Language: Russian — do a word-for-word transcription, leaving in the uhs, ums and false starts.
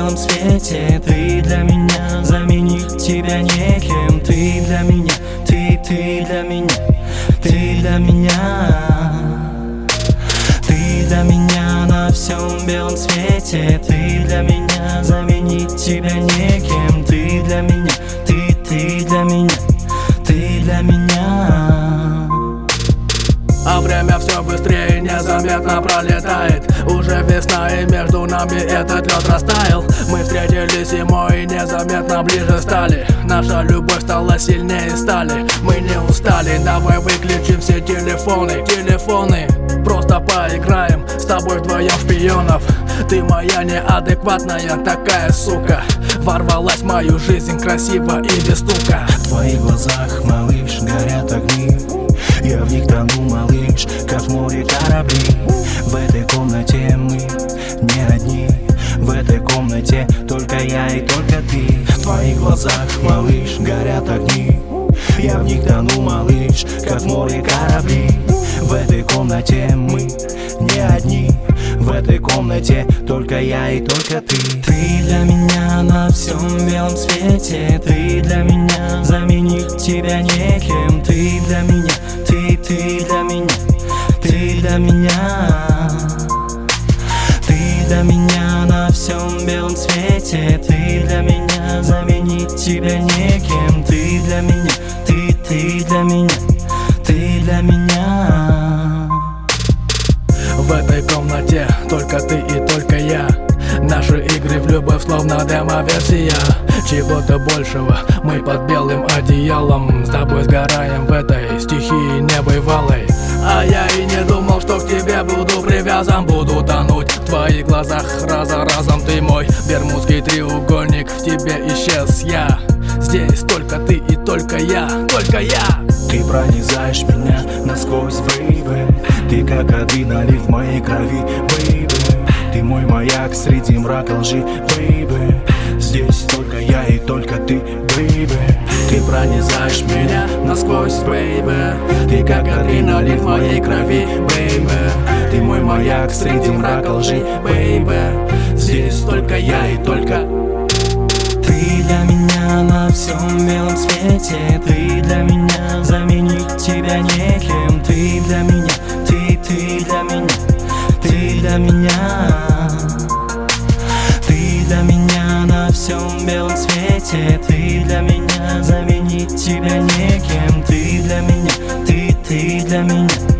белом свете. Ты для меня, заменить тебя некем. Ты для меня, ты, ты для меня, ты для меня. Ты для меня на всем белом свете. Ты для меня, заменить тебя некем. Ты для меня, ты, ты для меня, ты для меня. А время все быстрее незаметно пролетает. Уже весна и между нами этот лед растаял. Мы встретились зимой и незаметно ближе стали. Наша любовь стала сильнее стали. Мы не устали, давай выключим все телефоны. Телефоны, просто поиграем с тобой вдвоем в шпионов. Ты моя неадекватная такая сука. Ворвалась в мою жизнь красиво и без стука. В твоих глазах, малыш, горят огни. Я в них тону, малыш, как в море корабли. В этой комнате мы не одни. В этой комнате только я и только ты. В твоих глазах, малыш, горят огни. Я в них тону, малыш, как в море корабли. В этой комнате мы не одни. В этой комнате только я и только ты. Ты для меня на всем белом свете. Ты для меня, заменить тебя некем. Ты для меня, ты, ты для меня, ты для меня. Ты для меня на всем белом свете. Ты для меня, заменить тебя некем. Ты для меня, ты, ты для меня, ты для меня. В этой комнате только ты и только я. Наши игры в любовь словно демо-версия чего-то большего. Мы под белым одеялом с тобой сгораем в этой стихии небывалой. А я и не думал, что к тебе буду привязан. Буду тонуть в твоих глазах раз за разом. Ты мой бермудский треугольник, в тебе исчез я. Здесь только ты и только я, только я. Ты пронизаешь меня насквозь, бэйбэ. Ты как адреналин в моей крови, бэйбэ. Ты мой маяк среди мрака лжи, бэйбэ. Здесь только я и только ты, бэйбэ. Ты пронизаешь меня насквозь, бэйбэ. Ты как адреналин в моей крови, бэйбэ. Ты мой маяк среди мрака лжи, бэйбэ. Здесь только я и только ты для меня на всем белом свете. Ты для меня, заменить тебя некем. Ты для меня, ты, ты для меня, ты для меня. Ты для меня на всем белом свете. Ты для меня, заменить тебя некем. Ты для меня, ты, ты для меня.